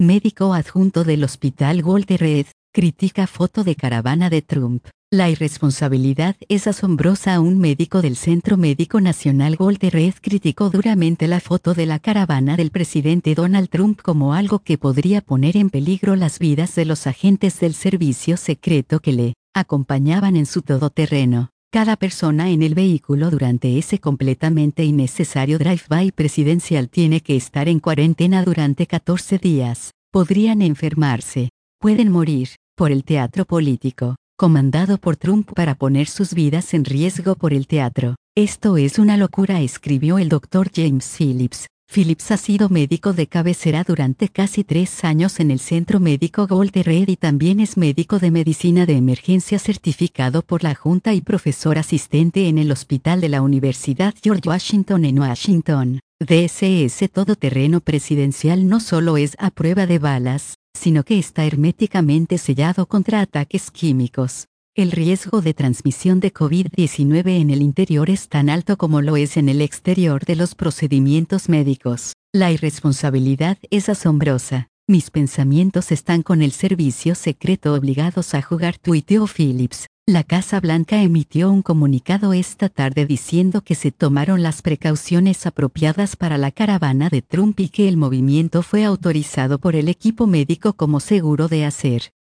médico adjunto del Hospital Walter Reed, critica foto de caravana de Trump. La irresponsabilidad es asombrosa. Un médico del Centro Médico Nacional Walter Reed criticó duramente la foto de la caravana del presidente Donald Trump como algo que podría poner en peligro las vidas de los agentes del servicio secreto que le acompañaban en su todoterreno. Cada persona en el vehículo durante ese completamente innecesario drive-by presidencial tiene que estar en cuarentena durante 14 días. Podrían enfermarse, pueden morir, por el teatro político, comandado por Trump para poner sus vidas en riesgo por el teatro. Esto es una locura, escribió el Dr. James Phillips. Phillips ha sido médico de cabecera durante casi 3 años en el Centro Médico Walter Reed y también es médico de medicina de emergencia certificado por la Junta y profesor asistente en el Hospital de la Universidad George Washington en Washington. DSS todoterreno presidencial no solo es a prueba de balas, sino que está herméticamente sellado contra ataques químicos. El riesgo de transmisión de COVID-19 en el interior es tan alto como lo es en el exterior de los procedimientos médicos. La irresponsabilidad es asombrosa. Mis pensamientos están con el servicio secreto obligados a jugar, tuiteó Phillips. La Casa Blanca emitió un comunicado esta tarde diciendo que se tomaron las precauciones apropiadas para la caravana de Trump y que el movimiento fue autorizado por el equipo médico como seguro de hacer.